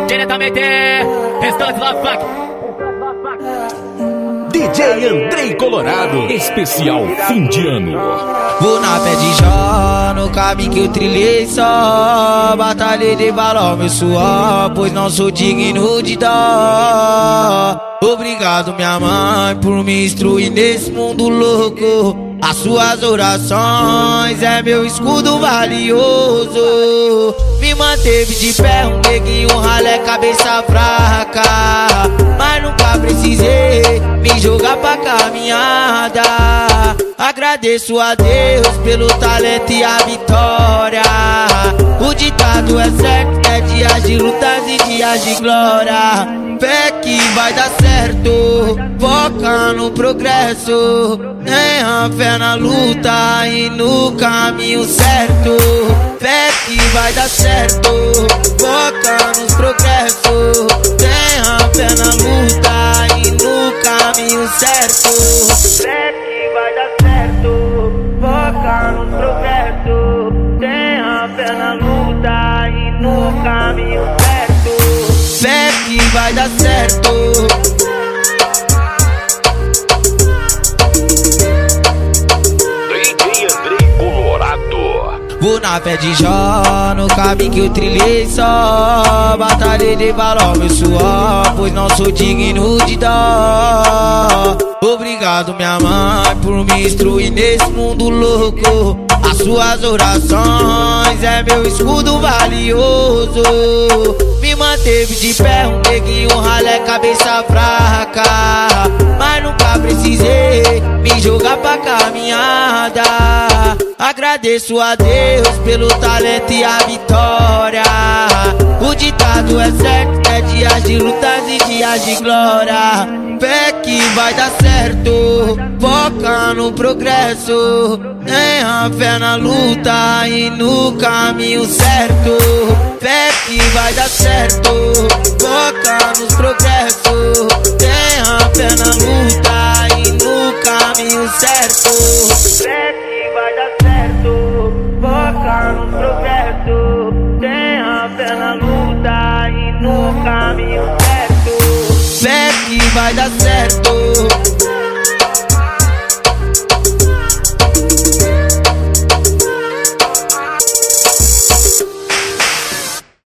diretamente, restante Love Funk. DJ Andrei Colorado, especial fim de ano. Vou na fé de Jó, no caminho que eu trilhei só. Batalhei de valor meu suor, pois não sou digno de dó. Obrigado minha mãe por me instruir nesse mundo louco. As suas orações é meu escudo valioso. Me manteve de pé, um neguinho, ralé, cabeça fraca. Mas nunca precisei me jogar pra caminhada. Agradeço a Deus pelo talento e a vitória. O ditado é certo, é dias de lutas e dias de glória. Fé que vai dar certo, foca no progresso. Tenha fé na luta e no caminho certo. Fé que vai dar certo, foca nos progressos. Tenha fé na luta e no caminho certo. Fé que vai dar certo, foca nos progressos. Tenha fé na luta e no caminho certo. Fé que vai dar certo. DJ Andrei Colorado. Vou na fé de Jó, no caminho que eu trilhei só. Batalhei de valor meu suor, pois não sou digno de dó. Obrigado minha mãe por me instruir nesse mundo louco. As suas orações é meu escudo valioso. Me manteve de pé, um neguinho, ralé, cabeça fraca. Mas nunca precisei me jogar pra caminhada. Agradeço a Deus pelo talento e a vitória. O ditado é certo, é dias de lutas e dias de glória. Fé que vai dar certo, foca no progresso. Tenha fé na luta e no caminho certo. Fé que vai dar certo, foca nos progressos. Tenha fé na luta e no caminho certo. Fé que vai dar certo, foca nos progressos. Tenha fé na luta e no caminho certo. Fé que vai dar certo.